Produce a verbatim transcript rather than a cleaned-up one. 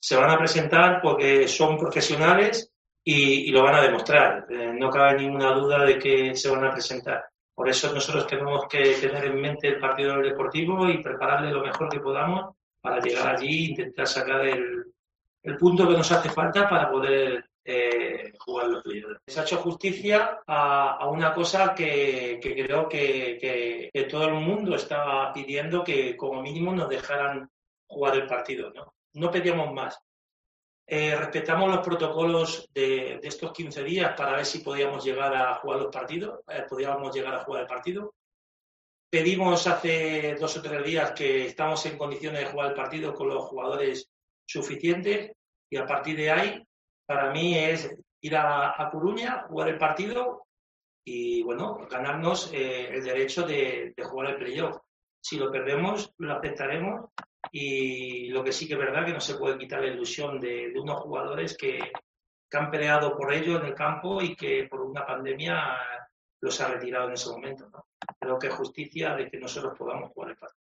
se van a presentar porque son profesionales y, y lo van a demostrar. Eh, no cabe ninguna duda de que se van a presentar. Por eso nosotros tenemos que tener en mente el partido del Deportivo y prepararle lo mejor que podamos para llegar allí e intentar sacar el, el punto que nos hace falta para poder eh, jugar los playoffs. Se ha hecho justicia a, a una cosa que, que creo que, que, que todo el mundo estaba pidiendo, que como mínimo nos dejaran jugar el partido, ¿no? No pedíamos más. Eh, respetamos los protocolos de, de estos quince días para ver si podíamos llegar a jugar los partidos, eh, podíamos llegar a jugar el partido. Pedimos hace dos o tres días que estamos en condiciones de jugar el partido con los jugadores suficientes y a partir de ahí, para mí es ir a, a Coruña, jugar el partido y, bueno, ganarnos eh, el derecho de, de jugar el playoff. Si lo perdemos, lo aceptaremos. Y lo que sí que es verdad que no se puede quitar la ilusión de, de unos jugadores que, que han peleado por ello en el campo y que por una pandemia los ha retirado en ese momento, ¿no? Creo que es justicia de que nosotros podamos jugar el partido.